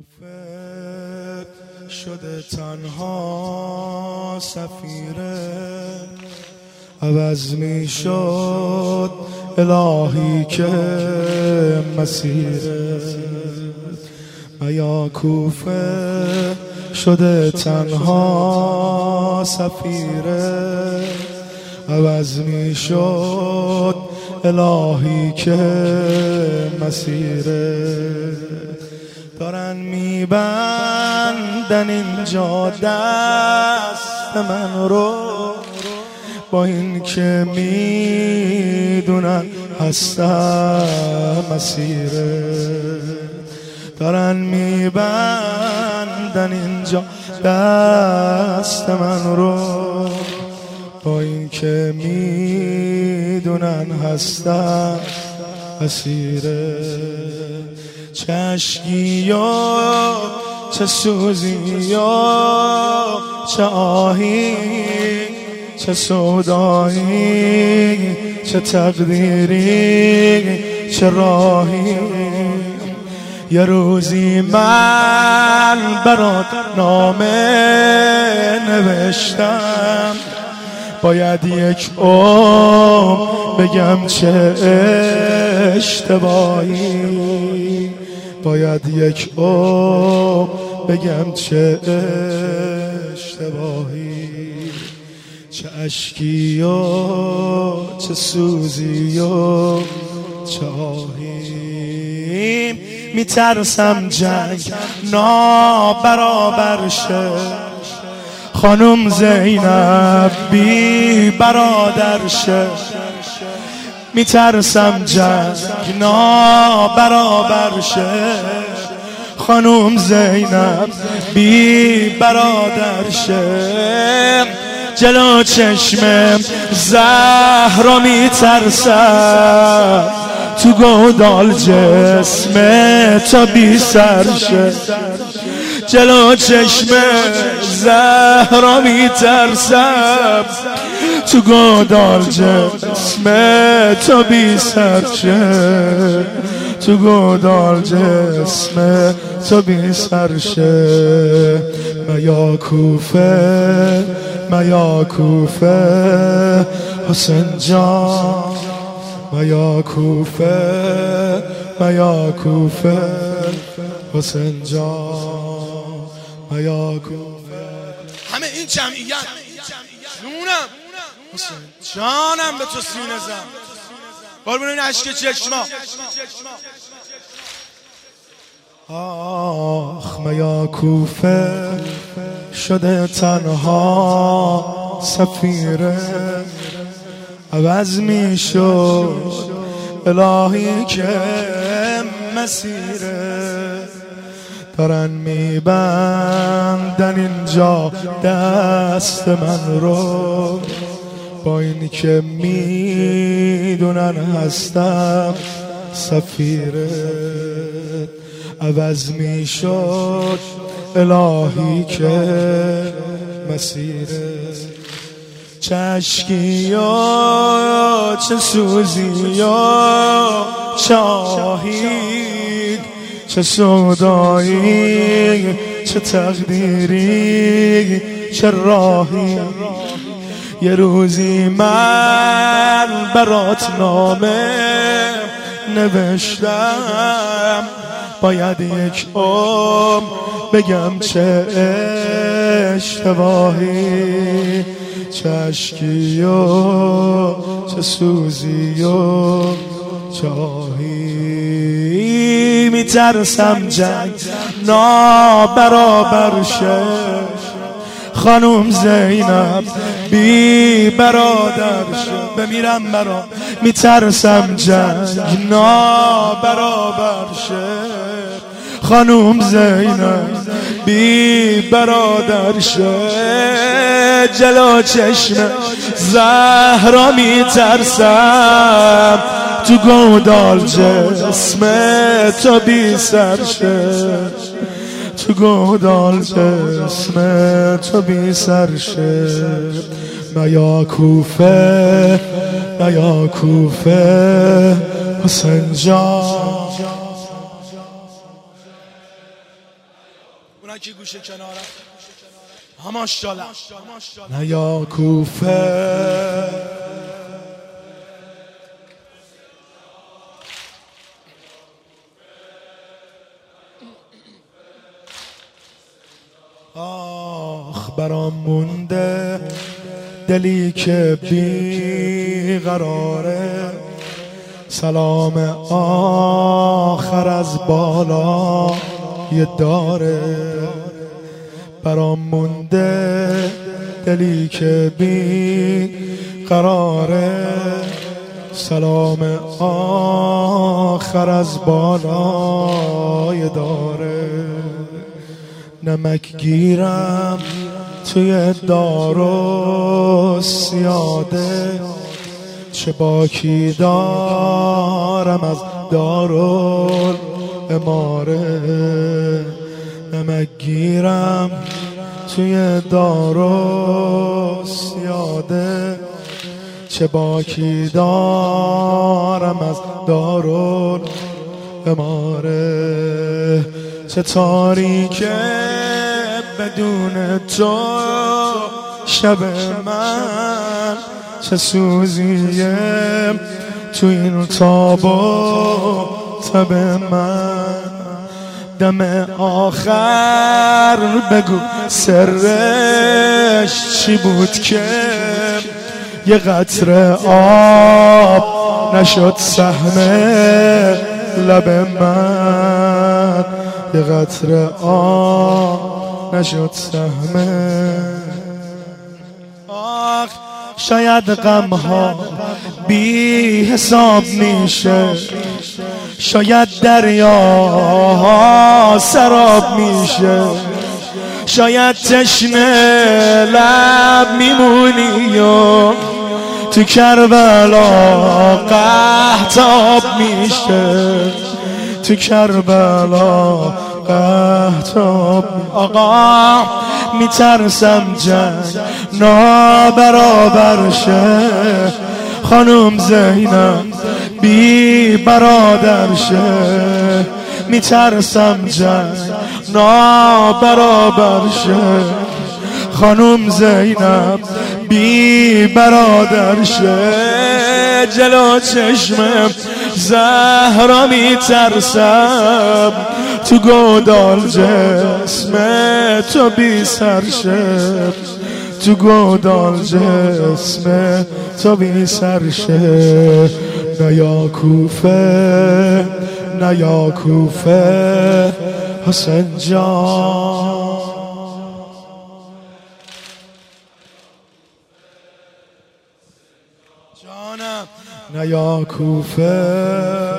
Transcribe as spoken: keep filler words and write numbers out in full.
کوفه شده تنها سفیره، عوض می شد الهی که مسیره. میا کوفه شده تنها سفیره، عوض می شد الهی که مسیره. دارن میبندن اینجا دست من رو، با این که میدونن هستم مسیره. دارن میبندن اینجا دست من رو، با این که میدونن هستم مسیره. چه اشکی و چه سوزی و چه آهی، چه سودایی، چه تقدیری، چه راهی. یه روزی من برات نامه نوشتم، باید یک عمر بگم چه اشتباهی، باید یک عمر بگم چه اشتباهی. چه اشکی و چه سوزی و چه آهی. میترسم جنگ نابرابر شه، خانم زینب بی برادر شه. میترسم جنگ نابرابر شه، خانم زینب بی برادر شه. جلو چشمم زهرا میترسم، تو گودال جسم تا بی سر شه. جلو چشم زهرا میترسم، تو گودال جسم تا بی سر شه. تو گودال جسم تا بی سر شه. میا کوفه میا کوفه حسین جان، میا کوفه میا کوفه حسین جان، میا کوفه. همه این جمعیت جونم حسین جانم به تو سینه زن، قربون این عشق چشما. آخ میا کوفه شده تنها سفیره، عوض می شد الهی که مسیره. دارن میبندن اینجا دست من رو، با این که میدونن هستم سفیره. عوض می شد الهی که مسیره. چه اشکی و چه سوزی و چه آهی، چه سودایی، چه تقدیری، چه راهی. یه روزی من برات نامه نوشتم، باید یک عمر بگم چه اشتباهی. چه اشکی و چه سوزی و چه آهی. میترسم جنگ نابرابر شه، خانم زینب بی برادر شه. بمیرم برا میترسم جنگ نابرابر شه، خانم زینب بی برادر شه. جلو چشم زهرا میترسم، تو گودال جسم تا بی سر شه. تو گودال جسم تا بی سر شه. میا کوفه میا کوفه حسین جان، اونا که گوشه کنارم هماشالله نه یا کوفه آخ برام مونده دلی که بی قراره سلام آخر از بالا یه داره برام مونده دلی که بی قراره سلام آخر از بالا یه داره نمک گیرم توی دار و سیاده چه باکی دارم از دارال اماره نمک گیرم توی دار و سیاده چه باکی دارم از دارال اماره چه تاریکه بدون تو شب من چه سوزیه تو این تاب و تب من دم آخر بگو سرش چی بود که یه قطره آب نشد سهم لب من یه قطره آب نشد سهم آخ شاید غمها بی حساب میشه شاید دریاها سراب میشه شاید تشنه لب میمونی و تو کربلا قحطاب میشه تو کربلا قحطاب آقا میترسم جنگ نابرابر شه خانم زینب بی برادر شه میترسم جنگ نابرابر شه خانم زینب بی برادر شه جلو چشمم زهرا میترسم تو گودال جسم تو بی سرشه تو گودال جسم تو بی سرشه نه یا کوفه نه یا کوفه حسین جان جانم نه یا کوفه